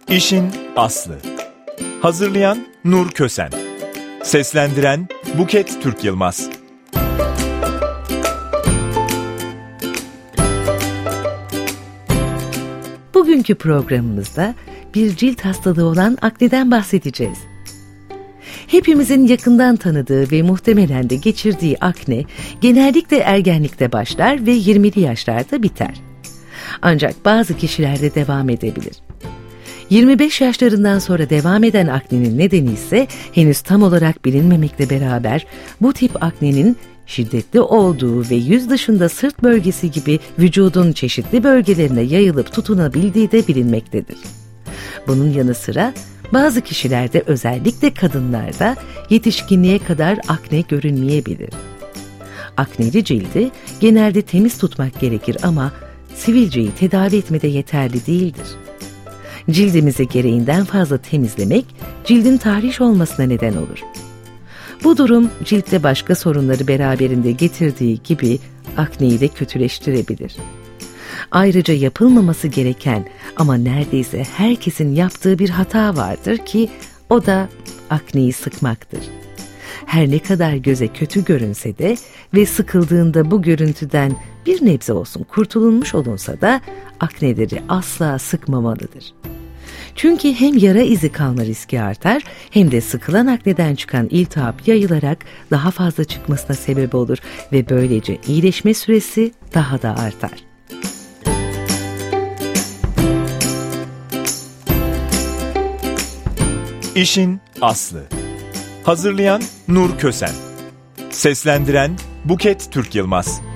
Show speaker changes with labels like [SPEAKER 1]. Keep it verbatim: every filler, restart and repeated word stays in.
[SPEAKER 1] İşin aslı. Hazırlayan Nur Kösen. Seslendiren Buket Türk Yılmaz.
[SPEAKER 2] Bugünkü programımızda bir cilt hastalığı olan akneden bahsedeceğiz. Hepimizin yakından tanıdığı ve muhtemelen de geçirdiği akne genellikle ergenlikte başlar ve yirmili yaşlarda biter. Ancak bazı kişilerde devam edebilir. yirmi beş yaşlarından sonra devam eden aknenin nedeni ise henüz tam olarak bilinmemekle beraber bu tip aknenin şiddetli olduğu ve yüz dışında sırt bölgesi gibi vücudun çeşitli bölgelerine yayılıp tutunabildiği de bilinmektedir. Bunun yanı sıra bazı kişilerde, özellikle kadınlarda yetişkinliğe kadar akne görünmeyebilir. Akneli cildi genelde temiz tutmak gerekir ama sivilceyi tedavi etmede yeterli değildir. Cildimizi gereğinden fazla temizlemek cildin tahriş olmasına neden olur. Bu durum ciltte başka sorunları beraberinde getirdiği gibi akneyi de kötüleştirebilir. Ayrıca yapılmaması gereken ama neredeyse herkesin yaptığı bir hata vardır ki o da akneyi sıkmaktır. Her ne kadar göze kötü görünse de ve sıkıldığında bu görüntüden bir nebze olsun kurtulunmuş olunsa da akneleri asla sıkmamalıdır. Çünkü hem yara izi kalma riski artar hem de sıkılan akneden çıkan iltihap yayılarak daha fazla çıkmasına sebep olur ve böylece iyileşme süresi daha da artar.
[SPEAKER 1] İşin aslı. Hazırlayan Nur Kösen. Seslendiren Buket Türk Yılmaz.